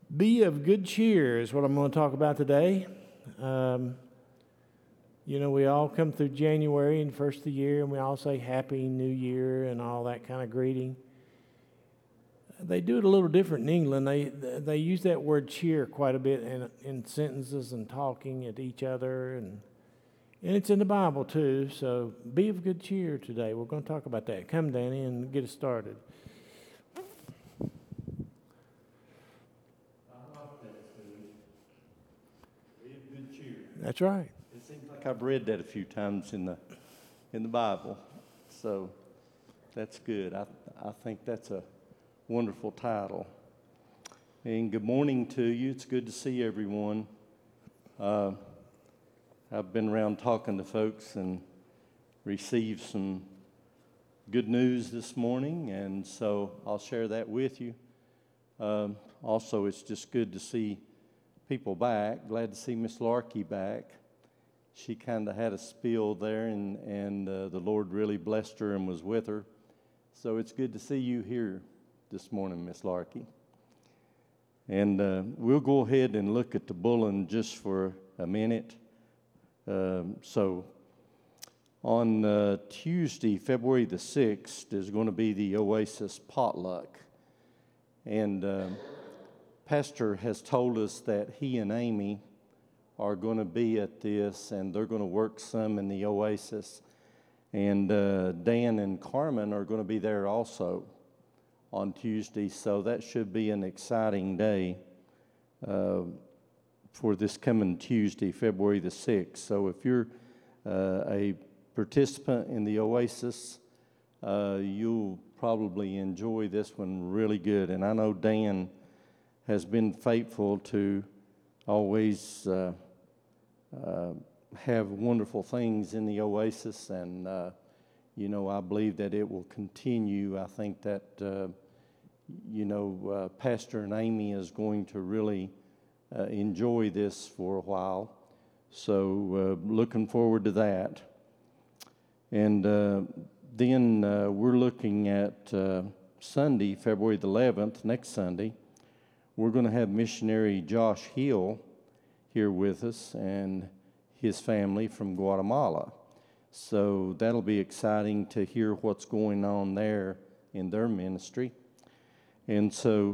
Be of good cheer is what I'm going to talk about today. We all come through January and first of the year, and we all say Happy New Year and all that kind of greeting. They do it a little different in England. They use that word cheer quite a bit in sentences and talking at each other, and it's in the Bible too. So be of good cheer today. We're going to talk about that. Come, Danny, and get us started. That's right. It seems like I've read that a few times in the Bible, so that's good. I think that's a wonderful title. And good morning to you. It's good to see everyone. I've been around talking to folks and received some good news this morning, and so I'll share that with you. Also, it's just good to see people back. Glad to see Miss Larkey back. She kind of had a spill there, and the Lord really blessed her and was with her. So it's good to see you here this morning, Miss Larkey. And we'll go ahead and look at the bulletin just for a minute. So on Tuesday, February the 6th, is going to be the Oasis potluck. And Pastor has told us that he and Amy are going to be at this, and they're going to work some in the Oasis. And Dan and Carmen are going to be there also on Tuesday, so that should be an exciting day for this coming Tuesday, February the 6th. So if you're a participant in the Oasis, you'll probably enjoy this one really good. And I know Dan has been faithful to always have wonderful things in the Oasis, and I believe that it will continue. I think that Pastor and Amy is going to really enjoy this for a while, so looking forward to that. And then we're looking at Sunday, February the 11th, next Sunday. We're going to have missionary Josh Hill here with us and his family from Guatemala. So that'll be exciting to hear what's going on there in their ministry. And so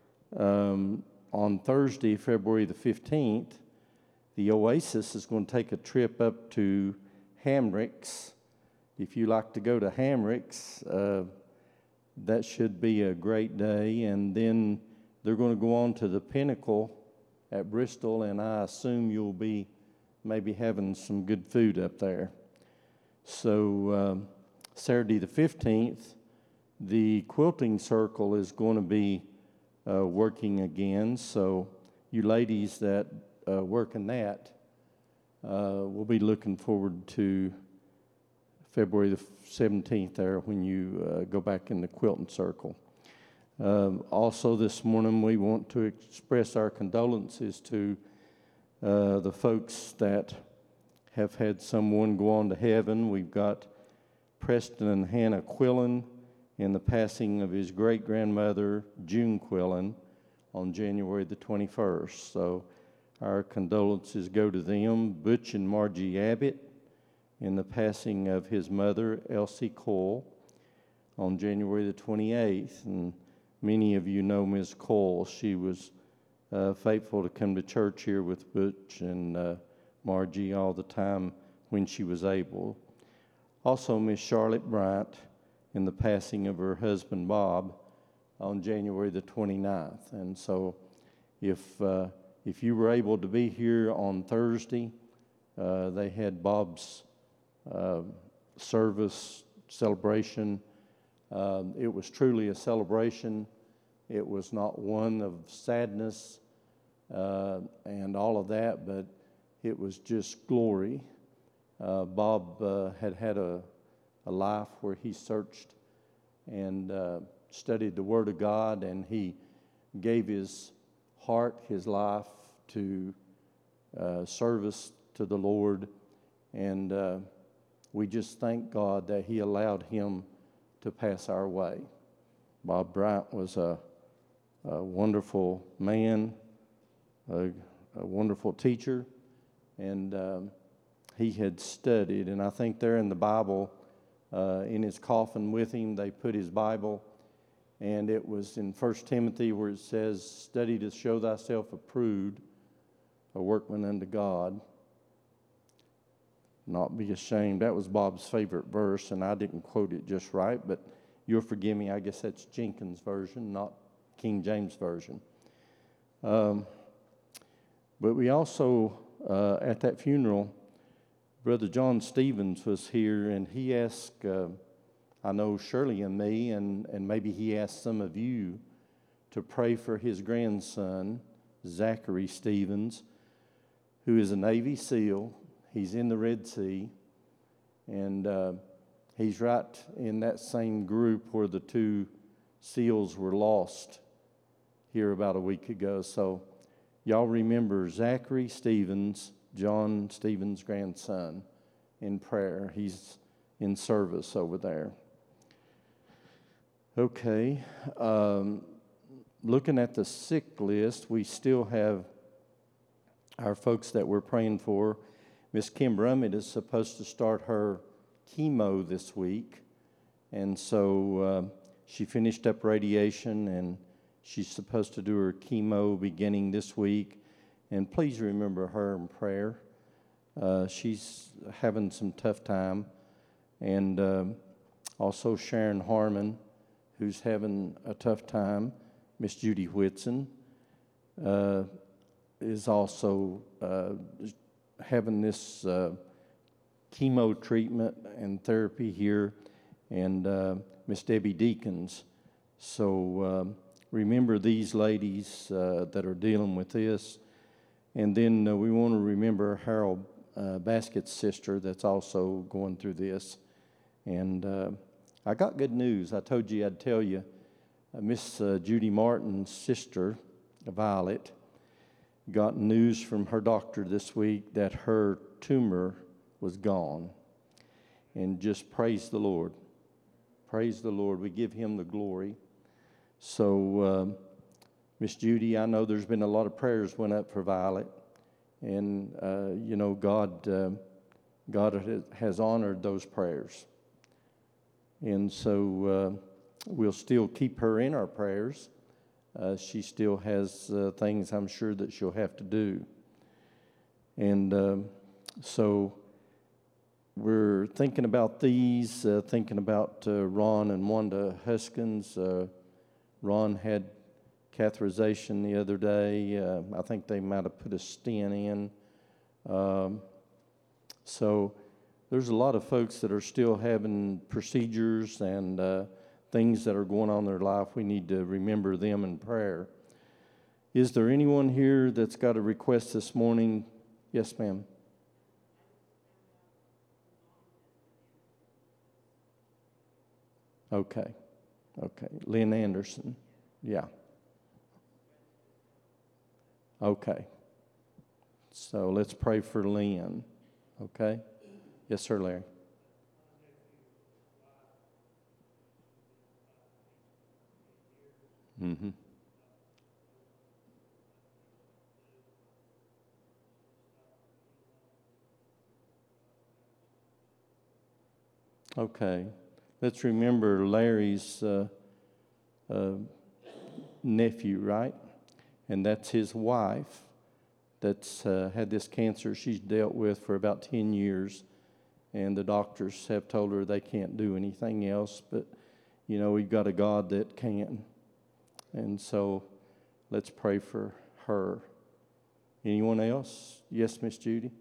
on Thursday, February the 15th, the Oasis is going to take a trip up to Hamricks. If you like to go to Hamricks, that should be a great day. And then they're going to go on to the Pinnacle at Bristol, and I assume you'll be maybe having some good food up there. So Saturday the 15th, the quilting circle is going to be working again. So you ladies that work in that, we'll be looking forward to February the 17th there when you go back in the quilting circle. Also this morning we want to express our condolences to the folks that have had someone go on to heaven. We've got Preston and Hannah Quillen in the passing of his great-grandmother, June Quillen, on January the 21st. So our condolences go to them. Butch and Margie Abbott in the passing of his mother, Elsie Cole, on January the 28th. And many of you know Ms. Cole. She was faithful to come to church here with Butch and Margie all the time when she was able. Also, Miss Charlotte Bryant in the passing of her husband, Bob, on January the 29th. And so if you were able to be here on Thursday, they had Bob's service celebration. It was truly a celebration. It was not one of sadness and all of that, but it was just glory. Bob had a life where he searched and studied the Word of God, and he gave his heart, his life to service to the Lord. And we just thank God that He allowed him to pass our way. Bob Bryant was a wonderful man, a wonderful teacher, and he had studied, and I think there in the Bible, in his coffin with him, they put his Bible, and it was in 1 Timothy where it says, "Study to show thyself approved, a workman unto God, not be ashamed." That was Bob's favorite verse, and I didn't quote it just right, but you'll forgive me. I guess that's Jenkins' version, not King James Version. But we also, at that funeral, Brother John Stevens was here, and he asked, I know Shirley and me, and maybe he asked some of you to pray for his grandson, Zachary Stevens, who is a Navy SEAL. He's in the Red Sea, and he's right in that same group where the two SEALs were lost here about a week ago. So y'all remember Zachary Stevens, John Stevens' grandson, in prayer. He's in service over there. Okay. Looking at the sick list, we still have our folks that we're praying for. Miss Kim Brummett is supposed to start her chemo this week, and so she finished up radiation, and she's supposed to do her chemo beginning this week. And please remember her in prayer. She's having some tough time. And also Sharon Harmon, who's having a tough time. Miss Judy Whitson is also having this chemo treatment and therapy here. And Miss Debbie Deacons. So remember these ladies that are dealing with this. And then we want to remember Harold Baskett's sister that's also going through this. And I got good news. I told you I'd tell you. Miss Judy Martin's sister, Violet, got news from her doctor this week that her tumor was gone. And just praise the Lord. Praise the Lord. We give him the glory. So, Miss Judy, I know there's been a lot of prayers went up for Violet, and you know God has honored those prayers, and so we'll still keep her in our prayers. She still has things I'm sure that she'll have to do, and so we're thinking about these, thinking about Ron and Wanda Huskins. Ron had catheterization the other day. I think they might have put a stent in. So there's a lot of folks that are still having procedures and things that are going on in their life. We need to remember them in prayer. Is there anyone here that's got a request this morning? Yes, ma'am. Okay. Lynn Anderson. Yeah. Okay. So let's pray for Lynn. Okay? Yes, sir, Larry. Mm-hmm. Okay. Let's remember Larry's nephew, right? And that's his wife that's had this cancer she's dealt with for about 10 years. And the doctors have told her they can't do anything else. But, you know, we've got a God that can. And so let's pray for her. Anyone else? Yes, Miss Judy?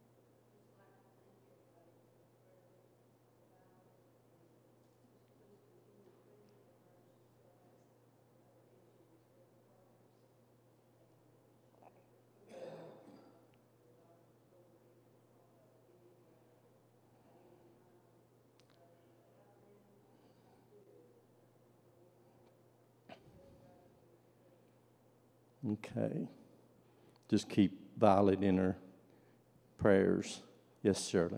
Okay. Just keep Violet in her prayers. Yes, Shirley.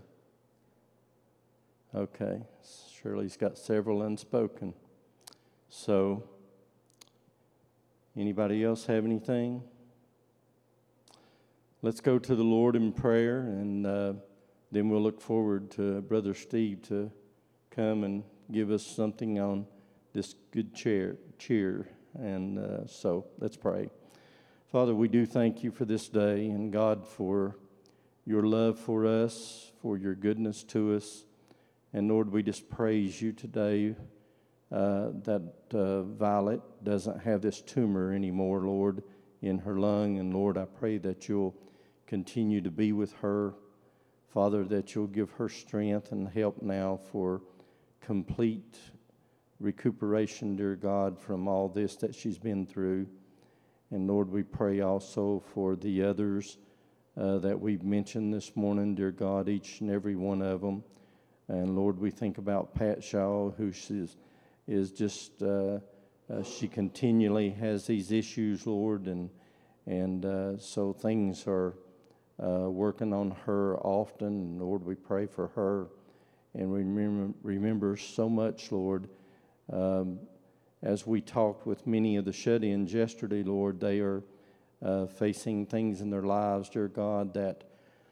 Okay. Shirley's got several unspoken. So, anybody else have anything? let's go to the Lord in prayer, and then we'll look forward to Brother Steve to come and give us something on this good cheer. And so let's pray. Father, we do thank you for this day, and God, for your love for us, for your goodness to us. And Lord, we just praise you today that Violet doesn't have this tumor anymore, Lord, in her lung. And Lord, I pray that you'll continue to be with her. Father, that you'll give her strength and help now for complete recuperation, dear God, from all this that she's been through. And Lord, we pray also for the others that we've mentioned this morning, dear God, each and every one of them. And Lord, we think about Pat Shaw, who is just, she continually has these issues, Lord, and so things are working on her often. Lord, we pray for her, and remember so much, Lord. As we talked with many of the shut-ins yesterday, Lord, they are facing things in their lives, dear God, that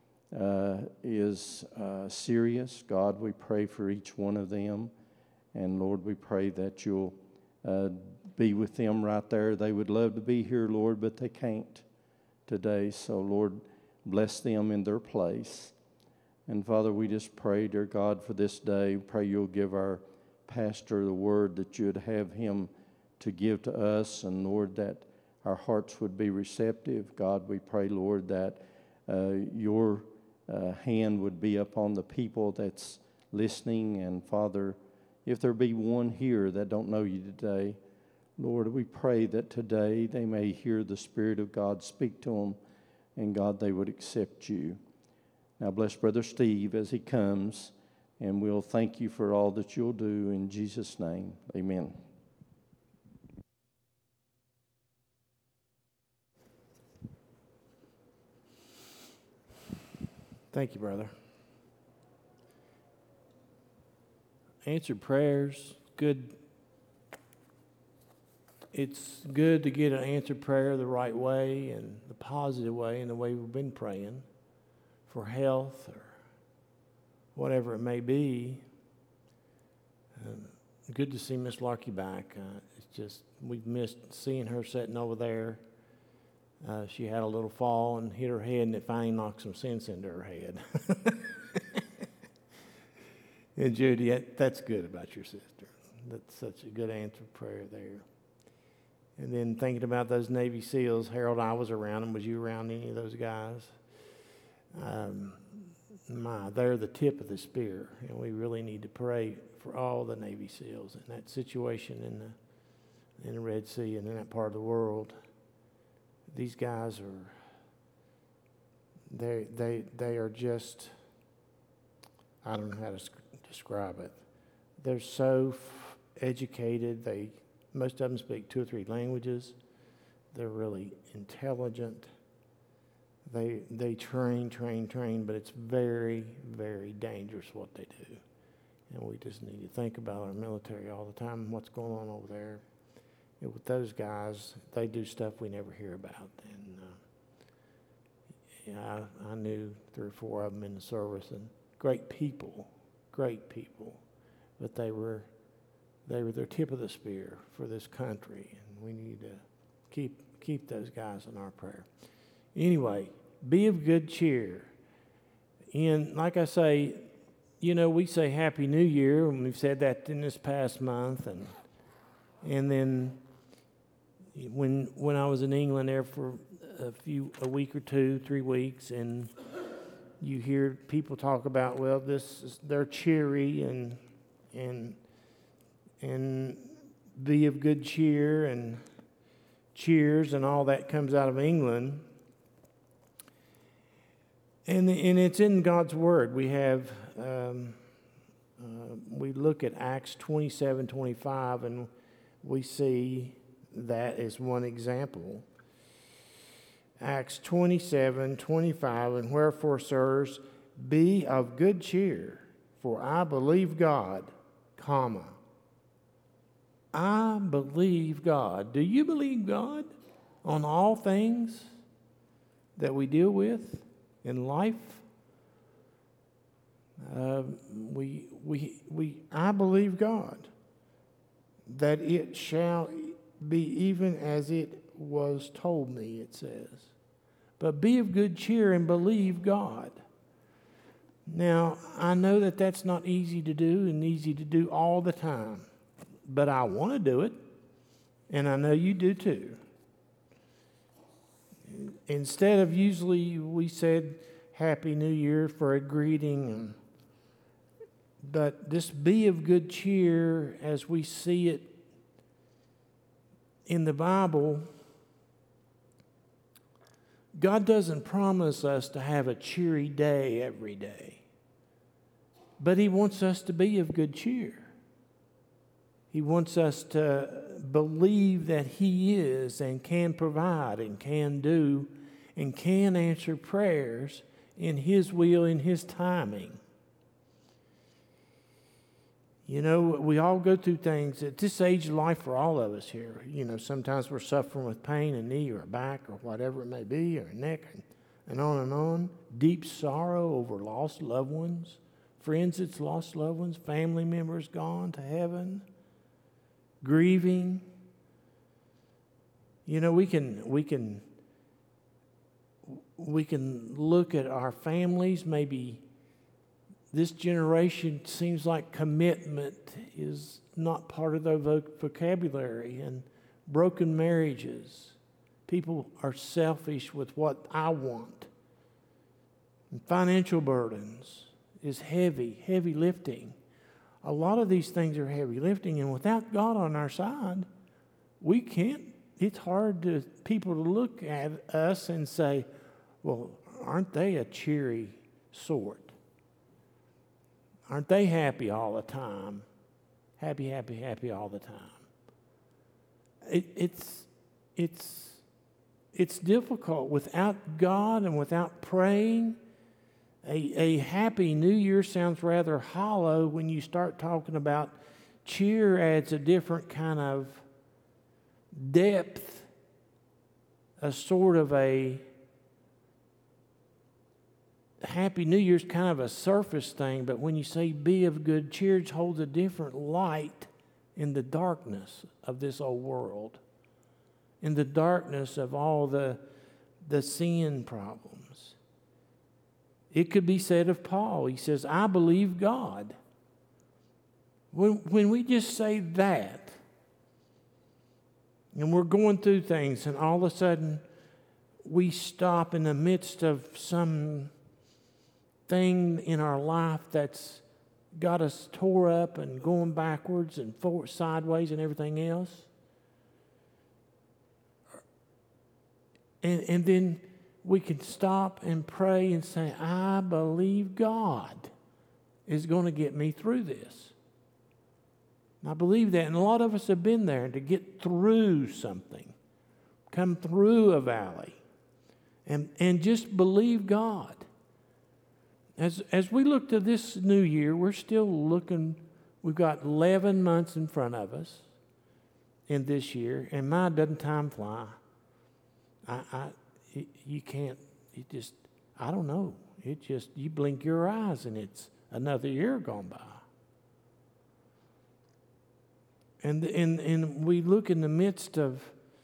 is serious. God, we pray for each one of them. And Lord, we pray that you'll be with them right there. They would love to be here, Lord, but they can't today. So, Lord, bless them in their place. And Father, we just pray, dear God, for this day. Pray you'll give our pastor the word that you'd have him to give to us. And Lord, that our hearts would be receptive. God, we pray, Lord, that your hand would be upon the people that's listening. And Father, if there be one here that don't know you today, Lord, we pray that today they may hear the Spirit of God speak to them, and God, they would accept you. Now bless Brother Steve as he comes, and we'll thank you for all that you'll do in Jesus' name. Amen. Thank you, brother. Answered prayers, good. It's good to get an answered prayer the right way and the positive way and the way we've been praying for health or whatever it may be. Good to see Miss Larky back. It's just, we've missed seeing her sitting over there. She had a little fall and hit her head, and it finally knocked some sense into her head. And Judy, that's good about your sister. That's such a good answer prayer there. And then thinking about those Navy SEALs, Harold, I was around them. Was you around any of those guys? They're the tip of the spear, and we really need to pray for all the Navy SEALs in that situation in the Red Sea and in that part of the world. These guys are, they are just, I don't know how to describe it. They're so educated. Most of them speak 2 or 3 languages. They're really intelligent. They train, but it's very, very dangerous what they do. And we just need to think about our military all the time, what's going on over there. And with those guys, they do stuff we never hear about. And I knew 3 or 4 of them in the service, and great people, but they were the tip of the spear for this country, and we need to keep those guys in our prayer. Anyway, be of good cheer. And like I say, we say Happy New Year, and we've said that in this past month, and then when I was in England there for a week or 2, 3 weeks, and you hear people talk about, well, they're cheery and be of good cheer and cheers and all that comes out of England. And it's in God's Word. We have, we look at Acts 27:25, and we see that as one example. Acts 27:25, and wherefore, sirs, be of good cheer, for I believe God, comma. I believe God. Do you believe God on all things? that we deal with in life. I believe God that it shall be even as it was told me, it says. But be of good cheer and believe God. Now, I know that that's not easy to do and easy to do all the time, but I want to do it, and I know you do too. Instead of usually we said Happy New Year for a greeting, but this be of good cheer as we see it in the Bible. God doesn't promise us to have a cheery day every day, but He wants us to be of good cheer. He wants us to believe that He is and can provide and can do and can answer prayers in His will, in His timing. You know, we all go through things at this age of life for all of us here. You know, sometimes we're suffering with pain, a knee or a back or whatever it may be, or a neck, and on and on. Deep sorrow over lost loved ones, friends that's lost loved ones, family members gone to heaven, grieving. You know, we can look at our families. Maybe this generation seems like commitment is not part of their vocabulary, and broken marriages. People are selfish with what I want. And financial burdens is heavy lifting. A lot of these things are heavy lifting, and without God on our side, we can't. It's hard to people to look at us and say, well, aren't they a cheery sort? Aren't they happy all the time? Happy all the time. It's difficult without God and without praying. A happy New Year sounds rather hollow when you start talking about cheer. Adds a different kind of depth, a sort of a Happy New Year's kind of a surface thing, but when you say be of good cheer, it holds a different light in the darkness of this old world, in the darkness of all the sin problems. It could be said of Paul. He says, I believe God. When we just say that, and we're going through things, and all of a sudden we stop in the midst of some thing in our life that's got us tore up and going backwards and forward, sideways, and everything else. And then we can stop and pray and say, I believe God is going to get me through this. And I believe that. And a lot of us have been there to get through something, come through a valley, and just believe God. As we look to this new year, we're still looking. We've got 11 months in front of us in this year, and my, doesn't time fly? You can't. It just, I don't know. It just, you blink your eyes and it's another year gone by. And we look in the midst of,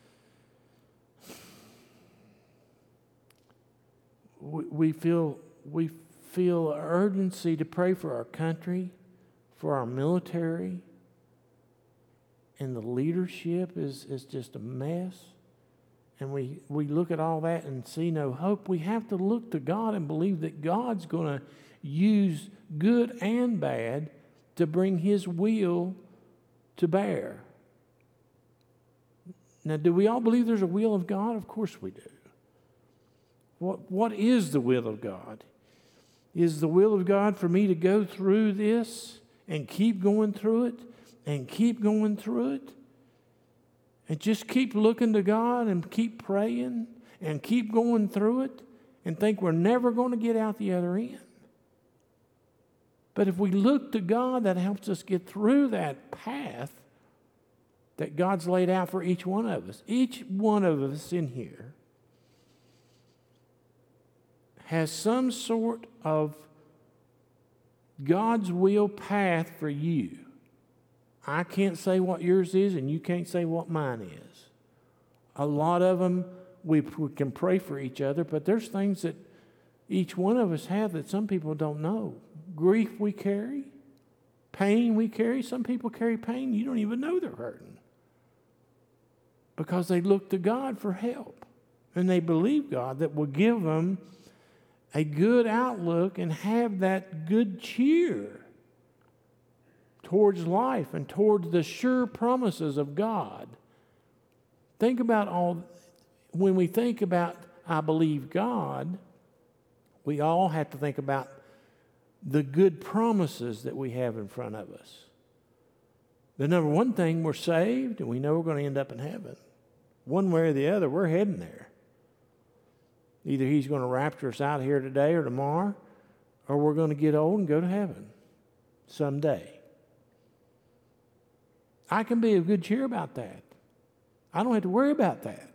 we feel urgency to pray for our country, for our military, and the leadership is just a mess. And we look at all that and see no hope. We have to look to God and believe that God's going to use good and bad to bring His will to bear. Now, do we all believe there's a will of God? Of course we do. What is the will of God? Is the will of God for me to go through this and keep going through it and keep going through it and just keep looking to God and keep praying and keep going through it and think we're never going to get out the other end? But if we look to God, that helps us get through that path that God's laid out for each one of us. Each one of us in here has some sort of God's will path for you. I can't say what yours is, and you can't say what mine is. A lot of them, we can pray for each other, but there's things that each one of us have that some people don't know. Grief we carry, pain we carry. Some people carry pain you don't even know they're hurting because they look to God for help, and they believe God that will give them a good outlook and have that good cheer towards life and towards the sure promises of God. Think about when we think about I believe God, we all have to think about the good promises that we have in front of us. The number one thing, we're saved and we know we're going to end up in heaven. One way or the other, we're heading there. Either He's going to rapture us out here today or tomorrow, or we're going to get old and go to heaven someday. I can be of good cheer about that. I don't have to worry about that.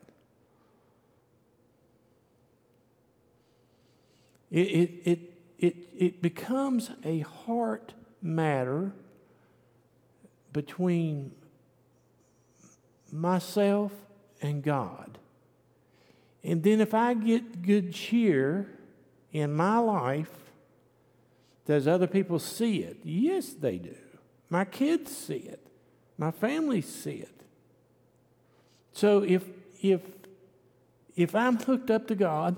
It becomes a heart matter between myself and God. And then if I get good cheer in my life, does other people see it? Yes, they do. My kids see it. My family see it. So if I'm hooked up to God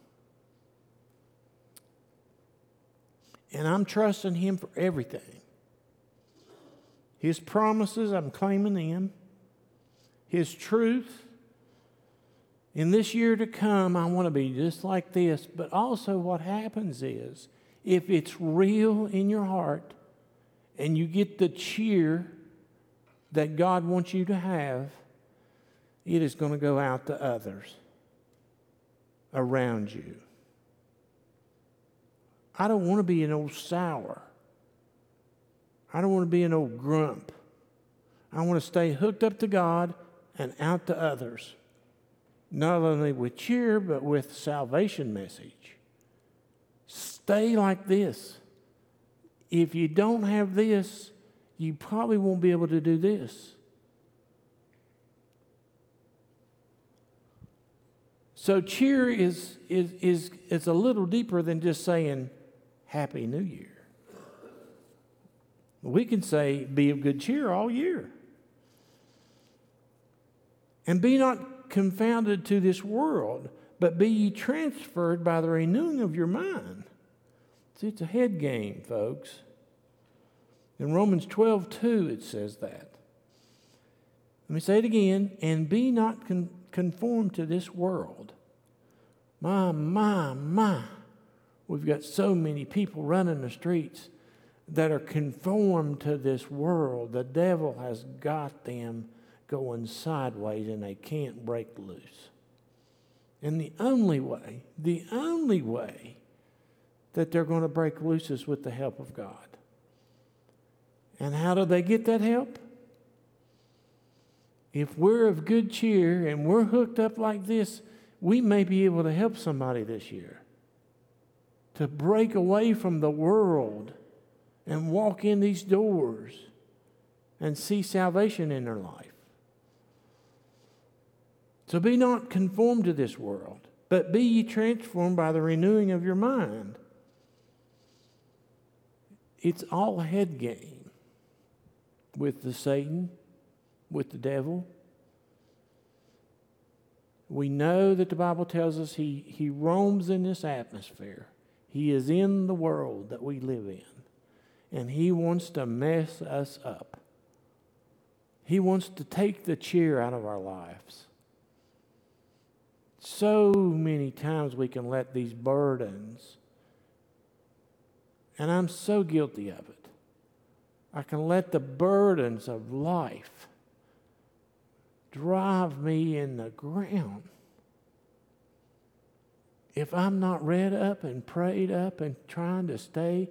and I'm trusting Him for everything, His promises I'm claiming in, His truth, in this year to come, I want to be just like this. But also what happens is, if it's real in your heart and you get the cheer that God wants you to have, it is going to go out to others around you. I don't want to be an old sour. I don't want to be an old grump. I want to stay hooked up to God and out to others. Not only with cheer, but with salvation message. Stay like this. If you don't have this, you probably won't be able to do this. So cheer is a little deeper than just saying Happy New Year. We can say be of good cheer all year. And be not confounded to this world, but be ye transferred by the renewing of your mind. See, it's a head game, folks. In Romans 12:2 it says that. Let me say it again. And be not conformed to this world. My. We've got so many people running the streets that are conformed to this world. The devil has got them going sideways and they can't break loose. And the only way that they're going to break loose is with the help of God. And how do they get that help? If we're of good cheer and we're hooked up like this, we may be able to help somebody this year to break away from the world and walk in these doors and see salvation in their life. So be not conformed to this world, but be ye transformed by the renewing of your mind. It's all a head game with the Satan, with the devil. We know that the Bible tells us he roams in this atmosphere. He is in the world that we live in. And he wants to mess us up. He wants to take the cheer out of our lives. So many times we can let these burdens, and I'm so guilty of it, I can let the burdens of life drive me in the ground. If I'm not read up and prayed up and trying to stay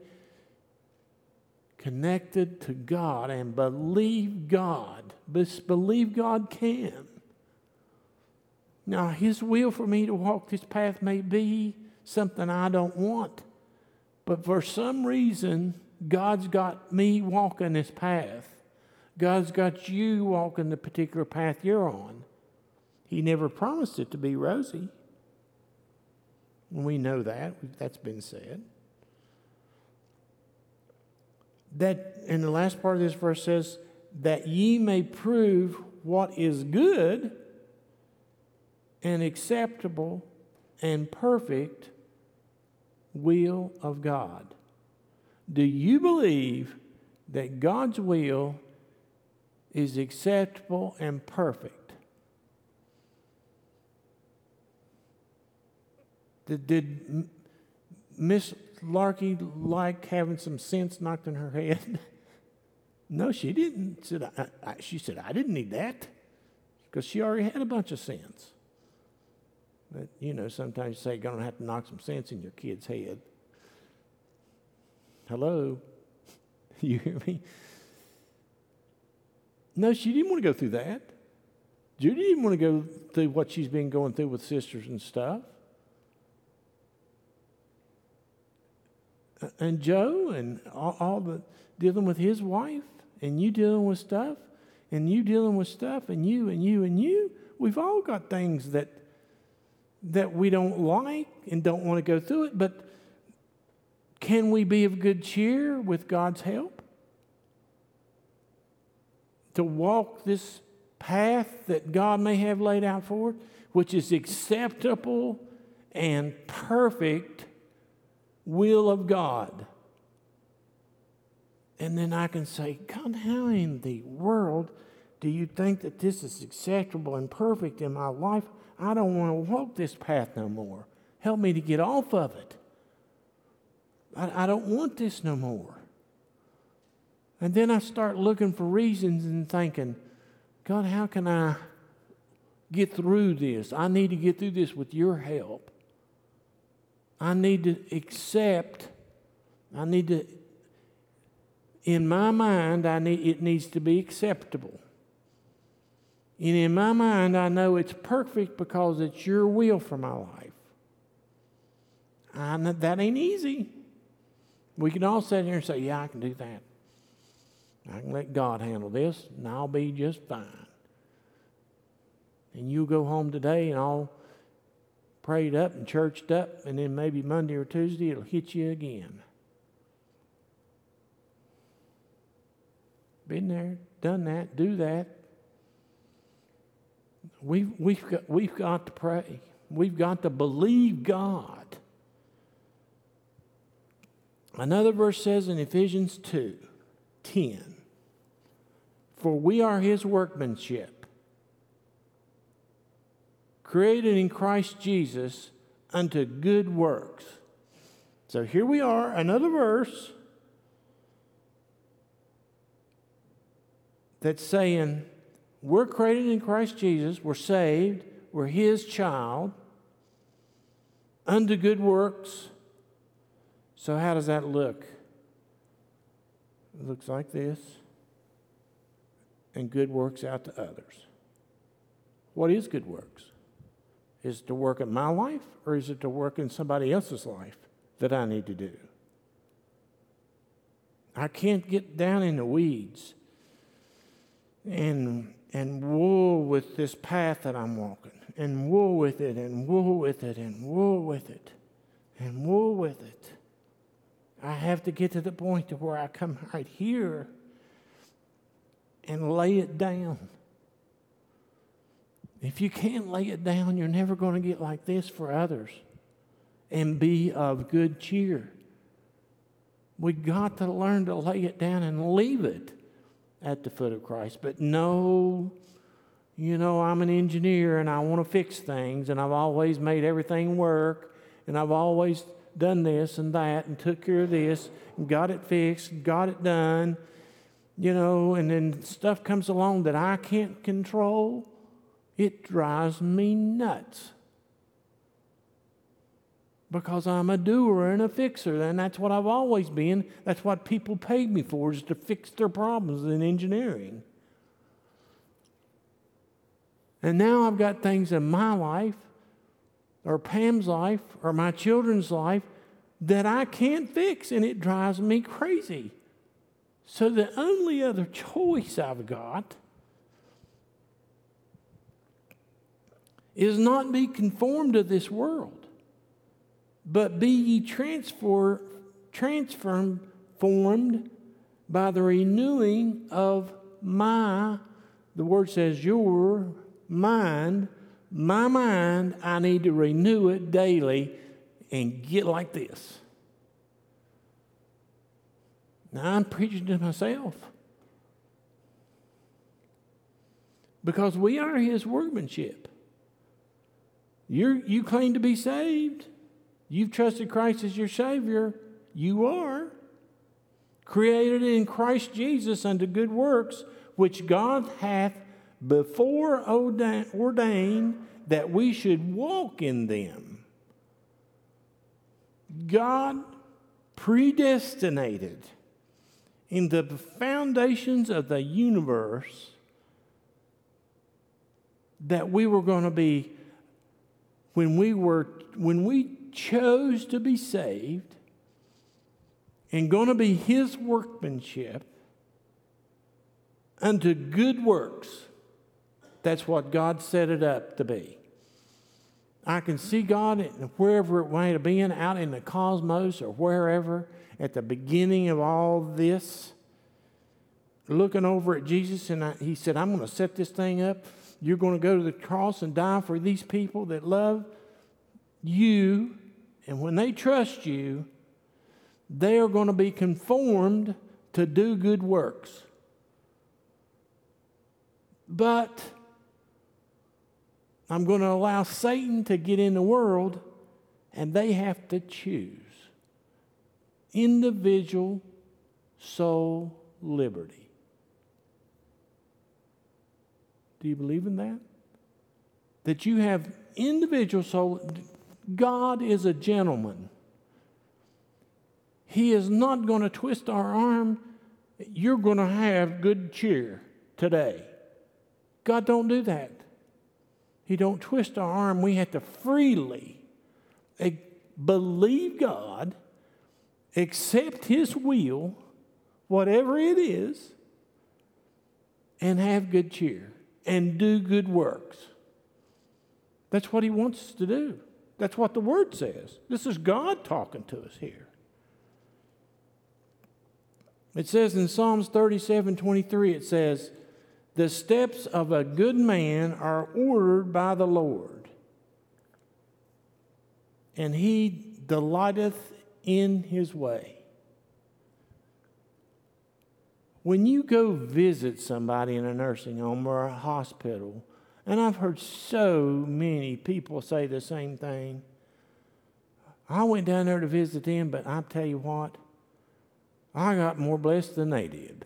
connected to God and believe God can. Now, His will for me to walk this path may be something I don't want. But for some reason, God's got me walking this path. God's got you walking the particular path you're on. He never promised it to be rosy. We know that. That's been said. That, and the last part of this verse says, that ye may prove what is good and acceptable and perfect will of God. Do you believe that God's will is acceptable and perfect? Did Miss Larkey like having some sense knocked in her head? No, she didn't. She said, I didn't need that, because she already had a bunch of sense. But, sometimes you say you're going to have to knock some sense in your kid's head. Hello? You hear me? No, she didn't want to go through that. Judy didn't want to go through what she's been going through with sisters and stuff. And Joe and all the dealing with his wife, and you dealing with stuff, and you dealing with stuff, and you, and you, and you. We've all got things that we don't like and don't want to go through it, but can we be of good cheer with God's help? To walk this path that God may have laid out for it, which is acceptable and perfect will of God. And then I can say, God, how in the world do you think that this is acceptable and perfect in my life? I don't want to walk this path no more. Help me to get off of it. I don't want this no more. And then I start looking for reasons and thinking, God, how can I get through this? I need to get through this with your help. I need to accept, in my mind, it needs to be acceptable. And in my mind, I know it's perfect because it's your will for my life. That ain't easy. We can all sit here and say, yeah, I can do that. I can let God handle this, and I'll be just fine. And you go home today and all prayed up and churched up, and then maybe Monday or Tuesday it'll hit you again. Been there, done that, do that. We've got to pray. We've got to believe God. Another verse says in Ephesians 2:10, for we are his workmanship, created in Christ Jesus unto good works. So here we are, another verse that's saying we're created in Christ Jesus, we're saved, we're his child, unto good works. So how does that look? It looks like this. And good works out to others. What is good works? Is it to work in my life, or is it to work in somebody else's life that I need to do? I can't get down in the weeds and wool with this path that I'm walking, and wool with it, and wool with it, and wool with it, and wool with it. I have to get to the point to where I come right here and lay it down. If you can't lay it down, you're never going to get like this for others and be of good cheer. We got to learn to lay it down and leave it at the foot of Christ. But no, I'm an engineer and I want to fix things, and I've always made everything work, and I've always done this and that and took care of this and got it fixed, got it done, and then stuff comes along that I can't control. It drives me nuts because I'm a doer and a fixer, and that's what I've always been. That's what people paid me for, is to fix their problems in engineering. And now I've got things in my life or Pam's life or my children's life that I can't fix, and it drives me crazy. So the only other choice I've got is not be conformed to this world, but be ye transformed by the renewing of the word says your mind, my mind. I need to renew it daily and get like this. Now I'm preaching to myself, because we are His workmanship. You claim to be saved. You've trusted Christ as your Savior. You are created in Christ Jesus unto good works, which God hath before ordained that we should walk in them. God predestinated in the foundations of the universe that we were going to be, when we chose to be saved and going to be His workmanship unto good works. That's what God set it up to be. I can see God wherever it might have been, out in the cosmos or wherever, at the beginning of all this, looking over at Jesus, and He said, I'm going to set this thing up. You're going to go to the cross and die for these people that love you, and when they trust you, they are going to be conformed to do good works. But I'm going to allow Satan to get in the world, and they have to choose individual soul liberty. Do you believe in that? That you have individual soul. God is a gentleman. He is not going to twist our arm. You're going to have good cheer today. God don't do that. He don't twist our arm. We have to freely believe God, accept His will, whatever it is, and have good cheer and do good works. That's what He wants us to do. That's what the Word says. This is God talking to us here. It says in Psalms 37:23, it says, the steps of a good man are ordered by the Lord, and He delighteth in His way. When you go visit somebody in a nursing home or a hospital, and I've heard so many people say the same thing. I went down there to visit them, but I tell you what, I got more blessed than they did.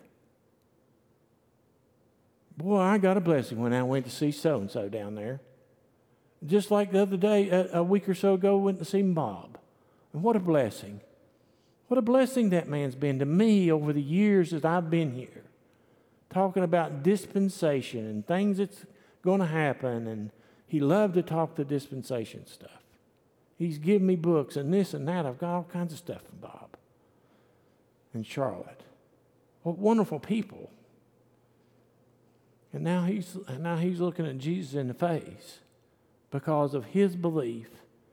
Boy, I got a blessing when I went to see so-and-so down there. Just like the other day, a week or so ago, went to see Bob. And what a blessing. What a blessing that man's been to me over the years that I've been here. Talking about dispensation and things that's going to happen. And he loved to talk the dispensation stuff. He's given me books and this and that. I've got all kinds of stuff from Bob and Charlotte. What wonderful people. And now he's looking at Jesus in the face because of his belief.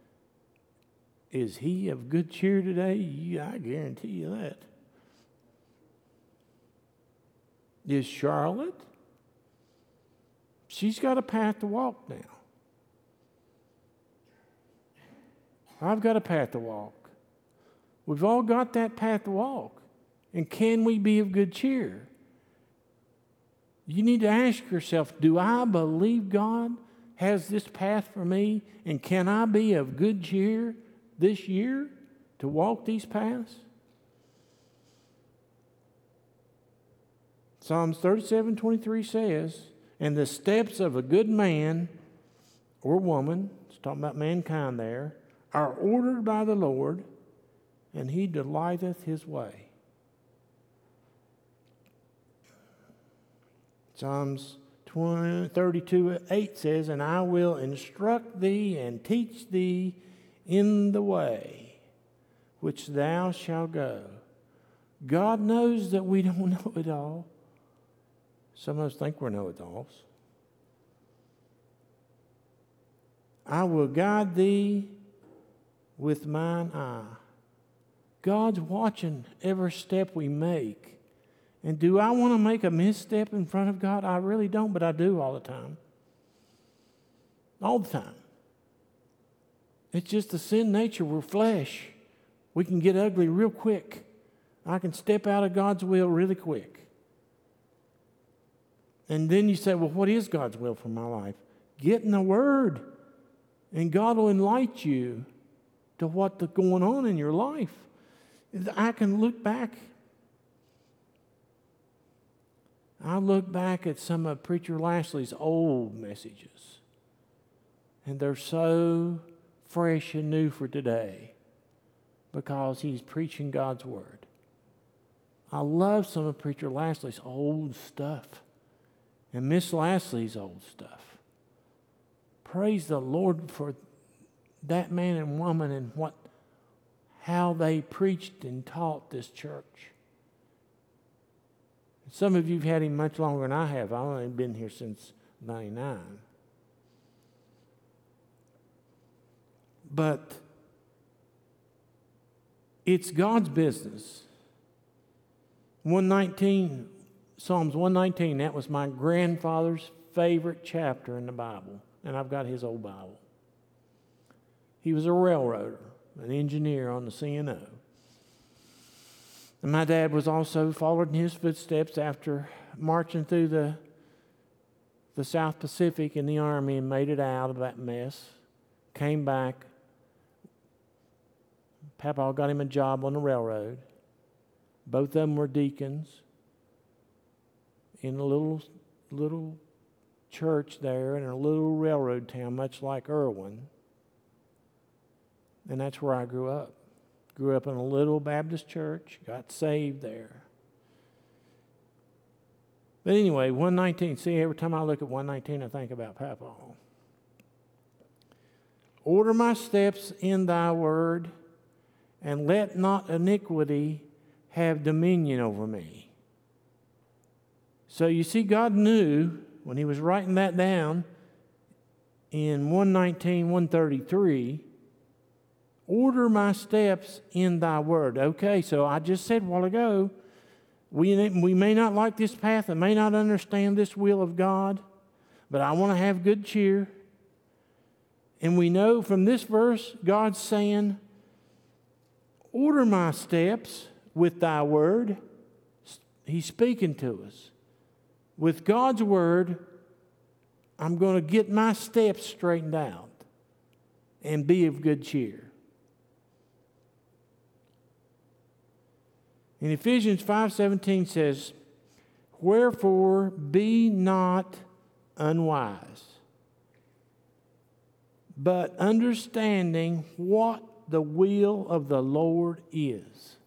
Is he of good cheer today? Yeah, I guarantee you that. Is Charlotte? She's got a path to walk now. I've got a path to walk. We've all got that path to walk. And can we be of good cheer? You need to ask yourself, do I believe God has this path for me? And can I be of good cheer this year to walk these paths? Psalms 37:23 says, and the steps of a good man or woman, it's talking about mankind there, are ordered by the Lord, and He delighteth His way. Psalms 32:8 says, "And I will instruct thee and teach thee in the way which thou shalt go." God knows that we don't know it all. Some of us think we know-it-alls. "I will guide thee with mine eye." God's watching every step we make. And do I want to make a misstep in front of God? I really don't, but I do all the time. All the time. It's just the sin nature. We're flesh. We can get ugly real quick. I can step out of God's will really quick. And then you say, well, what is God's will for my life? Get in the Word, and God will enlighten you to what's going on in your life. I can look back. I look back at some of Preacher Lashley's old messages, and they're so fresh and new for today because he's preaching God's Word. I love some of Preacher Lashley's old stuff and Miss Lashley's old stuff. Praise the Lord for that man and woman and how they preached and taught this church. Some of you have had him much longer than I have. I've only been here since 99. But it's God's business. 119, Psalms 119, that was my grandfather's favorite chapter in the Bible. And I've got his old Bible. He was a railroader, an engineer on the C&O. And my dad was also followed in his footsteps after marching through the South Pacific in the Army and made it out of that mess. Came back. Papa got him a job on the railroad. Both of them were deacons in a little church there in a little railroad town, much like Irwin. And that's where I grew up. Grew up in a little Baptist church, got saved there. But anyway, 119, see, every time I look at 119, I think about Papa. "Order my steps in thy word, and let not iniquity have dominion over me." So you see, God knew when he was writing that down in 119, 133, order my steps in thy word. Okay, so I just said a while ago, we may not like this path and may not understand this will of God, but I want to have good cheer. And we know from this verse, God's saying, order my steps with thy word. He's speaking to us. With God's word, I'm going to get my steps straightened out and be of good cheer. In Ephesians 5:17 says, "Wherefore be not unwise, but understanding what the will of the Lord is."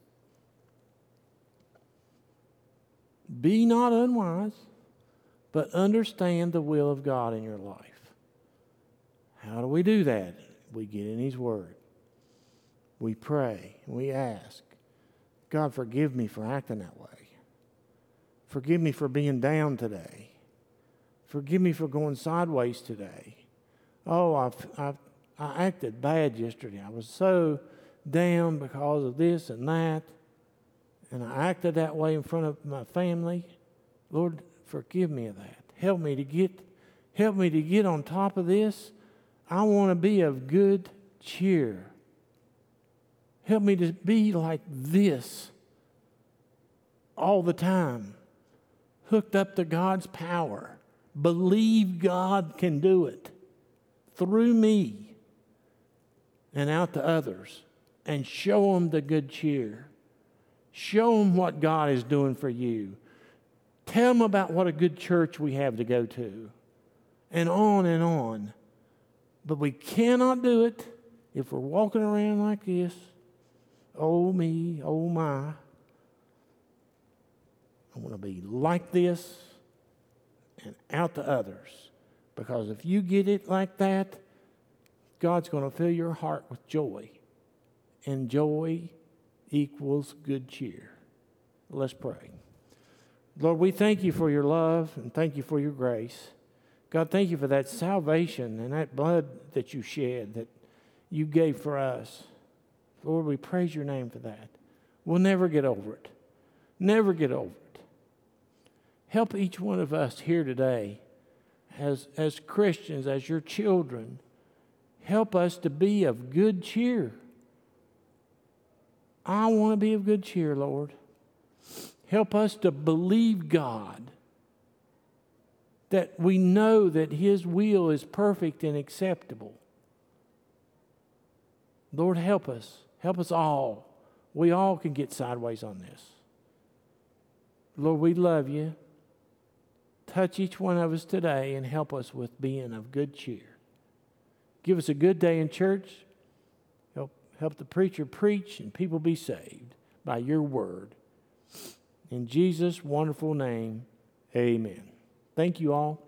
Be not unwise, but understand the will of God in your life. How do we do that? We get in His Word. We pray and we ask, God, forgive me for acting that way. Forgive me for being down today. Forgive me for going sideways today. Oh, I acted bad yesterday. I was so down because of this and that, and I acted that way in front of my family. Lord, forgive me of that. Help me to get on top of this. I want to be of good cheer. Help me to be like this all the time, hooked up to God's power. Believe God can do it through me and out to others, and show them the good cheer. Show them what God is doing for you. Tell them about what a good church we have to go to, and on and on. But we cannot do it if we're walking around like this. Oh me, oh my. I want to be like this. and out to others. Because if you get it like that, God's going to fill your heart with joy. And joy equals good cheer. Let's pray. Lord, we thank you for your love and thank you for your grace. God, thank you for that salvation and that blood that you shed, that you gave for us. Lord, we praise your name for that. We'll never get over it. Never get over it. Help each one of us here today as Christians, as your children. Help us to be of good cheer. I want to be of good cheer, Lord. Help us to believe God, that we know that his will is perfect and acceptable. Lord, help us. Help us all. We all can get sideways on this. Lord, we love you. Touch each one of us today and help us with being of good cheer. Give us a good day in church. Help the preacher preach and people be saved by your word. In Jesus' wonderful name, amen. Thank you all.